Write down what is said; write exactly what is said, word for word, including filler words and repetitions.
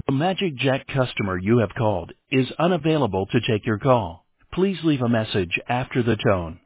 The MagicJack customer you have called is unavailable to take your call. Please leave a message after the tone.